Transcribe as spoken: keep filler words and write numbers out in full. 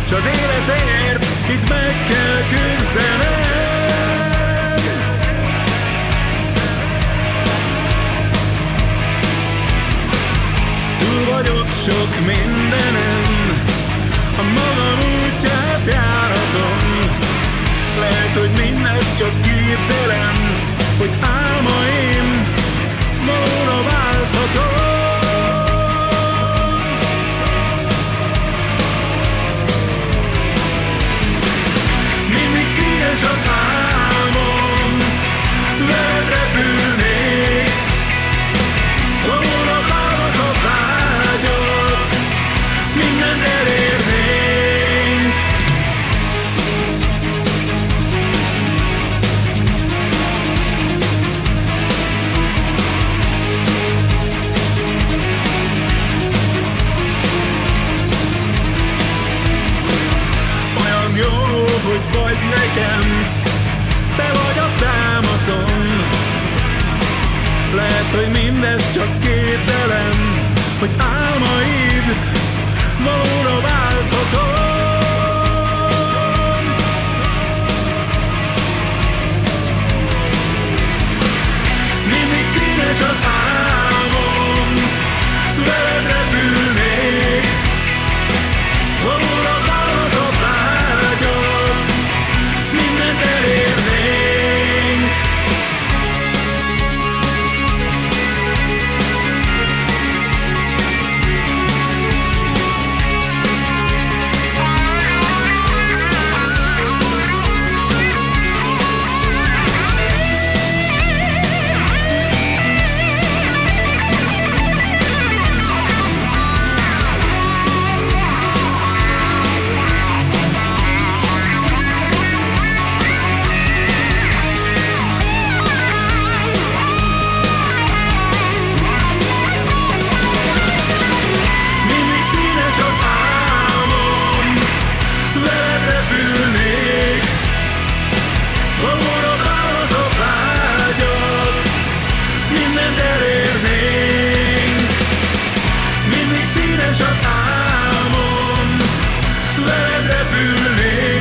s az életért itt meg kell küzdenem. Túl vagyok sok mindenem, a magam útját járhatom. Lehet, hogy mindez csak képzelem, hogy álmaim valóra válthatom. Mindig színes az álmom, veled repülnék, valóra válnak a vágyok, mindent elérnénk. Olyan jó, hogy vagy nekem, te vagy a támaszom. Lehet, hogy mindez csak képzelem, hogy álmaid valóra válthatom. Mindig színes az álmom, veled repülnék, valóra válnak a vágyok, mindent elérnénk. Mindig színes az álmom, veled repülnék, valóra válnak a vágyok, mindent elérnénk. Mindig színes az álmom, veled repülnék,